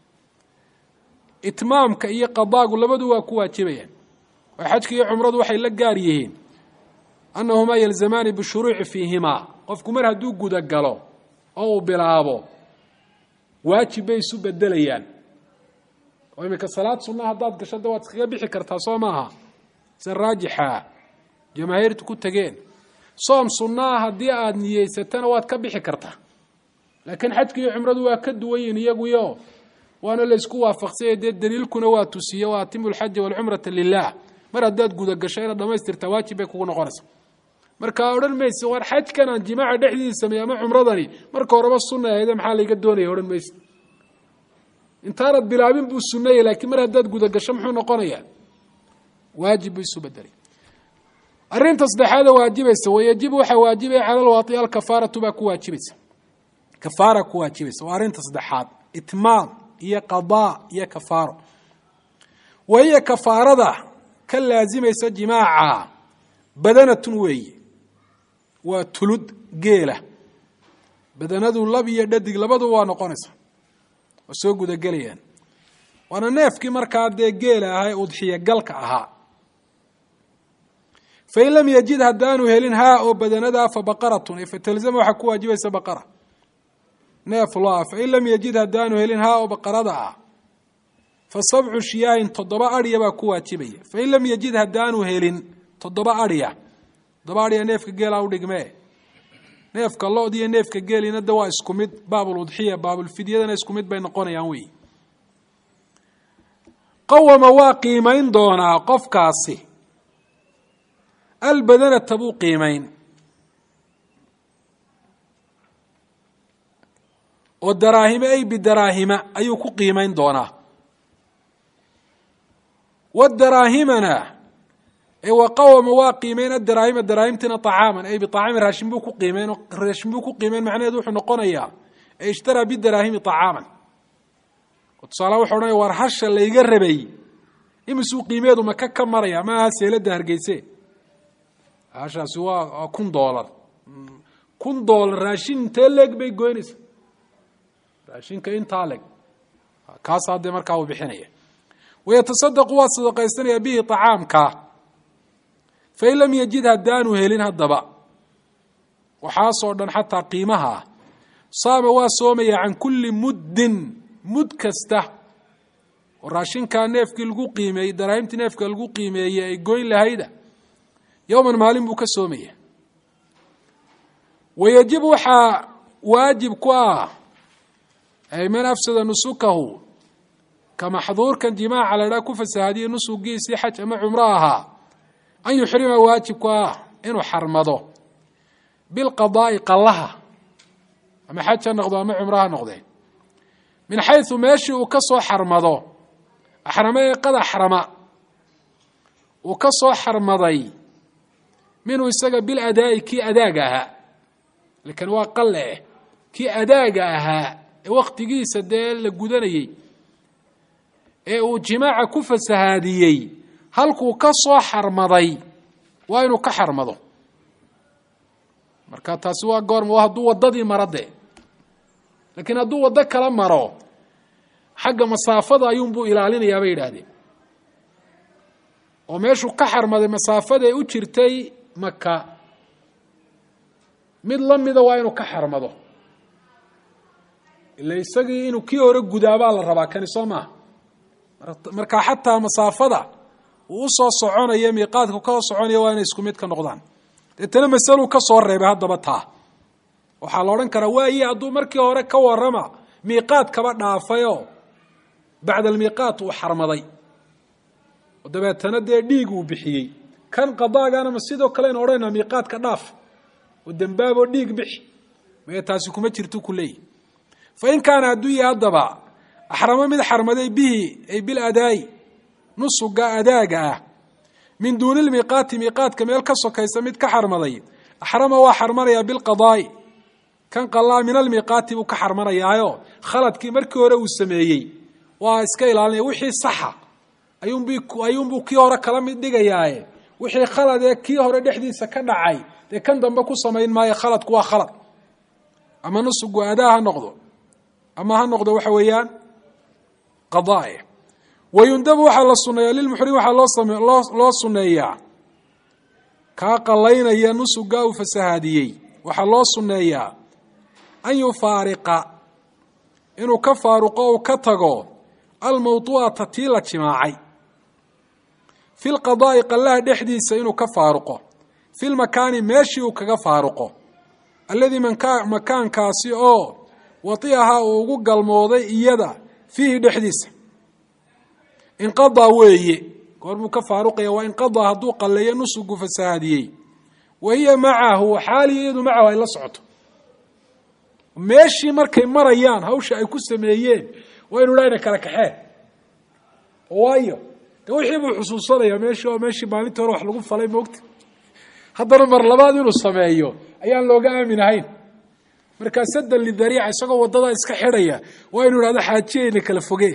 itmaamka iyo qadaagu labadu waa ku waajibayaan oo xajka iyo cumradu waxay la gaar yihiin annahumaa yalzamaani bishuruuci fiihimaa qofku mar hadduu guda galo oo uu bilaabo waajib bay isu bedelayaan oo iminka salaad sunna haddaad gasho de waad iskaga bixi kartaa soo maaha se raajixa jamaahiirtu ku tegeen soom sunnaa haddii aada niyeysatana waad ka bixi kartaa laakiin xajka iyo cumradu waa ka duwan yihin iyaguyo waana la isku waafaqsanya dee daliilkuna waa tusiye wa atimu lxaja walcumrata lilah mar haddaad guda gasho inaad dhamaystirtaa waajib bay kugu noqonaysa markaa odhan mayse war xajkan aan jimaaca dhexdiisa sameeye ama cumradani marka horeba sunna ahayde maxaa layga doonaya odhan mayse intaanad bilaabin buu sunnayay laakiin mar haddaad guda gasho muxuu noqonayaa waajib buu isu bedelay arrinta saddexaada waajibaysa wayajibu waxaa waajibaya cala alwaati alkafaaratu baa ku waajibaysa kafaara ku waajibaysa waa arrinta saddexaad itmaam iyo qadaa iyo kafaaro wahiya kafaarada ka laazimaysa jimaaca badanatun weeye waa tulud geela badanadu lab iyo dhadig labadu waa noqonaysa oo soo gudagelayaan waana neefkii markaa dee geela ahaa ee udxiya galka ahaa fain lam yajid haddaanu helin haa oo badanadaa fa baqaratun ee fatalzama waxaa ku waajibaysa baqara neef lo-a fain lam yajid haddaanu helin haa oo baqarada ah fa sabcu shiyaahin toddoba adhiya baa ku waajibaya fain lam yajid haddaanu helin toddoba adhiya toddoba adhiya neefka geelaa udhigmee neefka lo-d iyo neefka geelina de waa isku mid baabuludxiya baabulfidyadana isku mid bay noqonayaan wey qawama waa qiimayn doonaa qofkaasi albadanata buu qiimayn oo daraahime ay bidaraahima ayuu ku qiimayn doonaa wadaraahimana ee waqawama waa qiimeyn adaraahima daraahimtina طacaaman ay biطacaami raashin buu ku qiimeyn raashin buu ku qiimeyn macnaheedu wuxuu noqonayaa ee ishtaraa bidaraahimi طacaaman tusaala wuxuu odhanaya war hasha layga rabay imisuu qiimeedu maka ka maraya ma aha seelada hargeyse hashaasi waa kun doolar kun doolar raashin intee leeg bay goynaysa raashinka intaa leg kaasaa dee markaa uu bixinaya wayatasadaqu waa sadaqaysanaya bihi طacaamka fain lam yajid haddaanu helin haddaba waxaasoo dhan xataa qiimaha saama waa soomaya can kulli muddin mud kasta oo raashinkaa neefkii lagu qiimeeyey daraahimtii neefka lagu qiimeeyey ay goyn lahayda yowman maalin buu ka soomaya wayajibu waxaa waajib ku ah ay man afsada nusukahu ka maxduurkan jimaaca la idhaha ku fasahaadiye nusugiisii xaj ama cumro ahaa an yuxrima waajibku ah inuu xarmado bilqadaa'i qallaha ama xaj ha noqdo ama cumro ha noqdee min xaysu meeshii uu ka soo xarmado axrama ee qad axrama uu ka soo xarmaday minhu isaga biladaa'i kii adaaga ahaa lakin waa qalle eh kii adaaga ahaa ee waktigiisa dee la gudanayey ee uu jimaaca ku fasahaadiyey halkuu ka soo xarmaday waa inuu ka xarmado marka taasi waa goorma hadduu waddadii maro dee laakiin hadduu waddo kala maro xagga masaafada ayuunbuu ilaalinayaa bay yidhaahdeen oo meeshuu ka xarmaday masaafadae u jirtay maka mid la mida waa inuu ka xarmado ila isagii inuu kii hore gudaabaa la rabaa kani soo maaha markaa xataa masaafada uu usoo soconaya miiqaadku ka soconaya waa inay isku mid ka noqdaan deetana masaluu ka soo reebay haddaba taa waxaa la odhan karaa waaye hadduu markii hore ka warrama miiqaad kaba dhaafayoo bacda almiiqaat uu xarmaday oo dabeetana dee dhiig uu bixiyey kan qadaagana ma sidoo kale aynu odhanayna miiqaadka dhaaf oo dembaaboo dhiig bixi maya taasi kuma jirto ku leeyihi fa in kaana hadduu yahay haddaba axramo mid xarmaday bihi ay bil adaayi nusuga adaaga ah min duuni lmiiqaati miiqaadka meel ka sokaysa mid ka xarmaday axrama waa xarmanayaa bilqadaa'i kan qalaa min almiiqaati buu ka xarmanayaayo khaladkii markii hore uu sameeyey waa iska ilaalinaya wixii saxa ayuunb ayuunbuu kii hore kala mid dhigayaaye wixii khalad ee kii hore dhexdiisa ka dhacay dee kan dambe ku samayn maayo khaladku waa khalad ama nusugu adaa ha noqdo ama ha noqdo waxa weeyaan qadaa'i wayundabu waxaa la suneeyaa lilmuxrim waxaa loo same loo loo suneeyaa kaa qalaynaya nusugaa uu fasahaadiyey waxaa loo suneeyaa an yufaariqa inuu ka faaruqo uu ka tago almawduu'ata tii la jimaacay fi lqadaa'i qallaha dhexdiisa inuu ka faaruqo fi lmakaani meeshii uu kaga faaruqo alladii makaankaasi oo wati'ahaa uu ugu galmooday iyada fiihi dhexdiisa inqadaa weeye goormuu ka faaruqaya waa inqadaa hadduu qalleeyo nusugu fasahaadiyey wa hiya macahu xaaliya iyadu macahu ay la socoto meeshii markay marayaan hawsha ay ku sameeyeen waa inu dhahayna kala kaxeen waayo de wixii buu xusuusanayaa meeshii oo meeshii maalintii hore wax lagu falay moogta haddana mar labaad inuu sameeyo ayaan looga aamin ahayn markaa sadan lidariica isagoo waddadaa iska xidhaya waa inu idhahdo xaajiyayna kala fogeen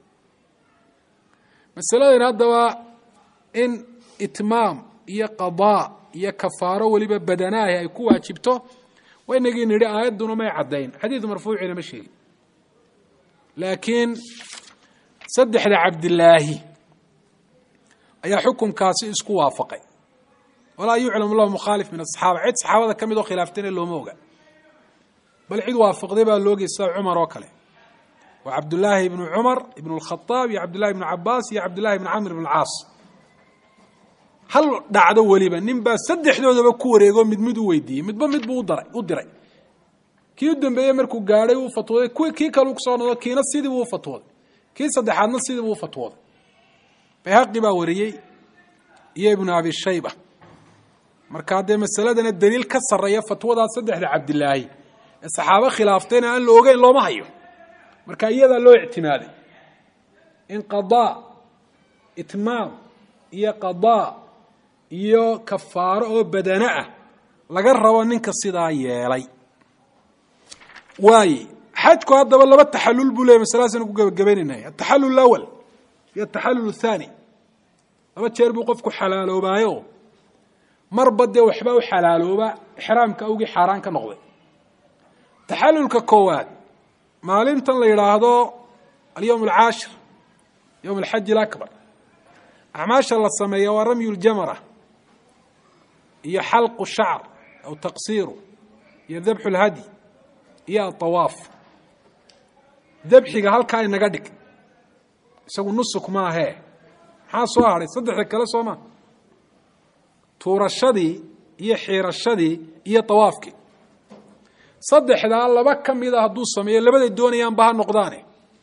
masaladan haddaba in itmaam iyo qadaa iyo kafaaro weliba badanaahi ay ku waajibto waa inagii nidhi aayadduna may caddayn xadiidu marfuuciina ma sheegin laakiin saddexda cabdilaahi ayaa xukunkaasi isku waafaqay walaa yuclamu lahu mukhaalif min asaxaaba cid saxaabada ka mid oo khilaaftayna looma oga bal cid waafaqday baa loogay sida cumar oo kale waa cabdullaahi ibnu cumar ibnu lkhadaab iyo cabdullahi ibnu cabaas iyo cabdullahi ibnu camr ibnu alcaas hal dhacdo weliba nin baa saddexdoodaba ku wareegoo mid mid u weydiiyey midba mid buu udaray u diray kii u dambeeyey markuu gaadhay uu fatwooday kuwi kii kale u kusoo noqdo kiina sidii buu u fatwooday kii saddexaadna sidii buu u fatwooday bayhaqi baa wariyey iyo ibnu abi shayba markaa dee masaladana daliil ka sarreeya fatwadaas saddexda cabdilaahi ee saxaabo khilaaftayna aan la ogeyn looma hayo marka iyadaa loo ictimaaday in qadaa itmaam iyo qadaa iyo kafaaro oo badana ah laga rabo ninka sidaa yeelay waaye xajku haddaba laba taxallul buu leeyay masaladaasna ku gabagabaynayna ataxallul alawal iyo ataxallul athani laba jeer buu qofku xalaaloobaayo marba dee waxba u xalaalooba ixraamka awgii xaaraan ka noqday taxallulka koowaad maalintan la yidhaahdo alyawm alcaashir yowm alxaji alakbar acmaasha la sameeya waa ramyu ljamara iyo xalqu shacr aw taqsiiru iyo dabxu lhadyi iyo atawaaf dabxiga halkaa inaga dhig isagu nusuk maahee maxaa soo hadhay saddexda kale soo maa tuurashadii iyo xiirashadii iyo tawaafkii saddexdaa laba ka mida hadduu sameeyo labaday doonayaanba ha noqdaane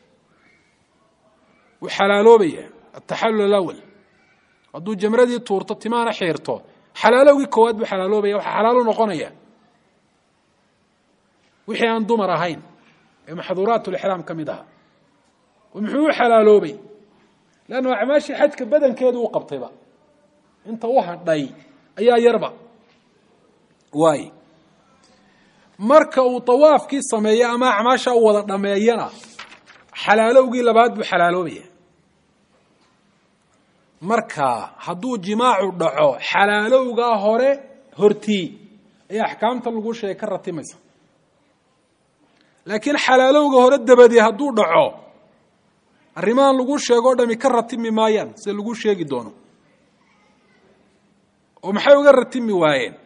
wuu xalaaloobaya ataxallul alawal hadduu jamradii tuurto timaana xiirto xalaalowgii koowaad buu xalaaloobaya waxaa xalaalo noqonaya wixii aan dumar ahayn ee maxduuraat lixraam ka mid aha muxuu u xalaaloobay leannu acmaashii xajka badankeedu u qabtayba inta u hadhay ayaa yarba waay marka uu tawaafkii sameeyo ama acmaasha u wada dhameeyana xalaalowgii labaad buu xalaaloobaya marka hadduu jimaacu dhaco xalaalowgaa hore hortii ayaa axkaamta lagu sheegay ka ratimaysa laakiin xalaalowga hore dabadii hadduu dhaco arrimahan lagu sheegoo dhami ka ratimi maayaan sida lagu sheegi doono oo maxay uga ratimi waayeen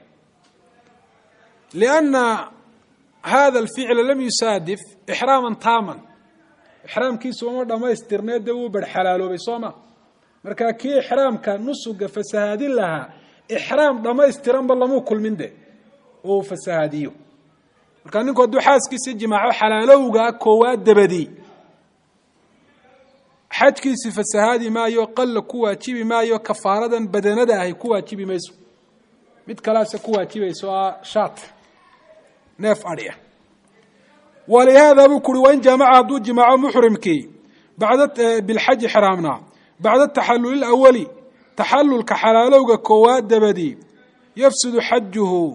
lianna hada alficla lam yusaadif ixraaman taaman ixraamkiisa uma dhamaystirnee dee wuu bar xalaaloobay soo ma markaa kii ixraamka nusuga fasahaadin lahaa ixraam dhamaystiranba lamuu kulmin de oo fasahaadiyo marka ninku hadduu xaaskiisii jimaaco xalaalowga koowaad dabadii xajkiisii fasahaadi maayo qalla ku waajibi maayo kafaaradan badanada ahay ku waajibi mayso mid kalaase ku waajibayso ah shaat neef adhiya ولهذا بكري وإن جماعة دو جماعة محرمكي بعد بالحج حرامنا بعد التحلل الأولي تحلل كحلالوغا كواد دبدي يفسد حجه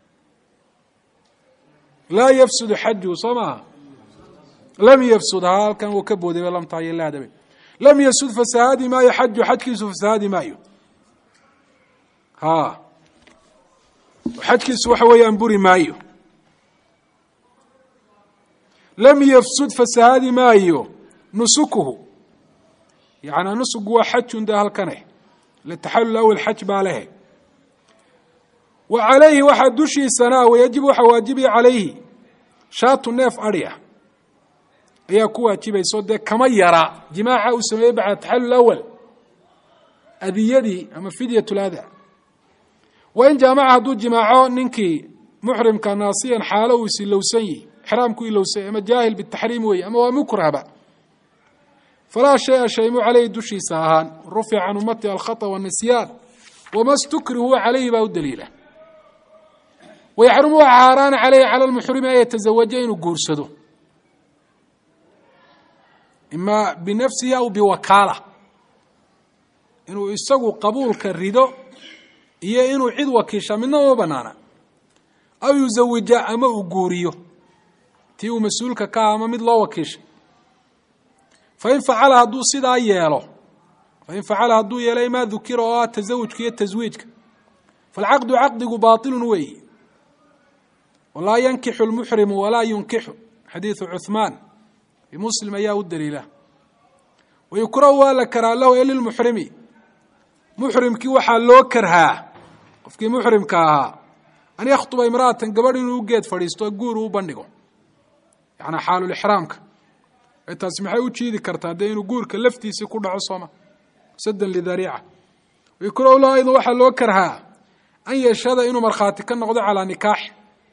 لا يفسد حجه صما لم يفسد هذا كان وكبه دبي لم تعين لا دبي لم يفسد فساد ما يحج حج كيس فساد ما ها حج كيس وحوي أنبري مايو لم يفسد فساد مايو نسكه يعني نسك هو حج ده الكنه للتحلل الأول حج باله وعليه واحد دشي سنة ويجب حواجبه عليه شاط النيف أريا هي كوا تبي صد كما يرى جماعة وسمي بعد التحلل الأول أبي يدي أما فدية هذا وإن جماعة دو جماعة ننكي محرم كان ناصيا حاله وسلوسي حرام كوي لو سي أما جاهل بالتحريم وي أما هو مكره بقى فلا شيء شيء عليه دشي ساهان رفع عن أمتي الخطأ والنسيان وما استكره عليه باو الدليل ويحرم عاران عليه على المحرم أن يتزوجين وقرسده إما بنفسه أو بوكالة إنه يسقوا قبول كالردو هي إنه عيد وكيشة منه وبنانا أو يزوج أما أقوريه تيو مسؤولك كاما مد لو وكيش فإن فعل هدو سيدا يالو فإن فعل هدو يلي ما ذكره تزوج كي تزويجك فالعقد عقد باطل وي ولا ينكح المحرم ولا ينكح حديث عثمان في مسلم يا الدليل ويكره ولا كرا له إلا المحرم محرم كي وحا لو كرها قفكي محرم كاها أن يخطب امرأة قبل إنه وجد فريستو يقولوا بندقوا يعني حال الإحرامك أنت سمحي وتشيدي كرتا دين وجورك لفتي سيكون عصامة سدا لذريعة ويكره الله أيضا وحا لو كرها أن يشهد إنه مرخاتي كان نقضي على نكاح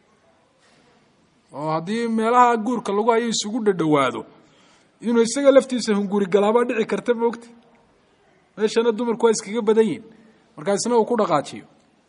وهذه ميلها جورك اللي هو يسوق الدوادو إنه يسجل لفتي سهم جوري قلابا دعي كرتا بوقت ليش أنا الدمر كويس كي بدين مركز سنة وكودا قاتشيو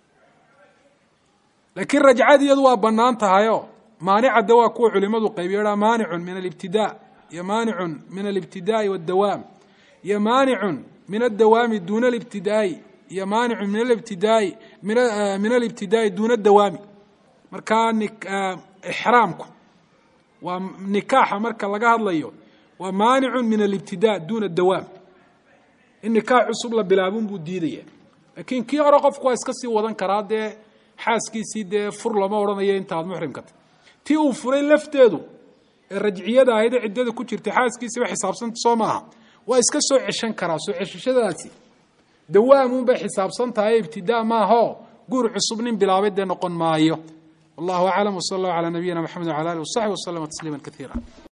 لكن رجعت يدوا بنان تهايو مانع الدواء كو علماء قيبيرا مانع من الابتداء يا مانع من الابتداء والدوام يا مانع من الدوام دون الابتداء يا مانع من الابتداء من من الابتداء دون الدوام مركان إحرامكم ونكاح مركا لغا هدليو ومانع من الابتداء دون الدوام النكاح عصب لا بلابون بو ديديا لكن كي هore qofku waa iska sii wadan karaa de xaaskiisii de fur lama oranayo intaad muxrimka tii uu furay lafteedu ee rajciyada ahayd ciidada ku jirtay xaaskiisii wax xisaabsan soo maaha waa iska soo cishan karaa soo cishashadaasi dawaamun bay xisaabsan tahay ibtidaa ma ho guur cusub nin bilaabay de noqon maayo wallahu a'lam wa sallallahu ala nabiyyina muhammad wa ala alihi wa sahbihi wa sallam tasliman katira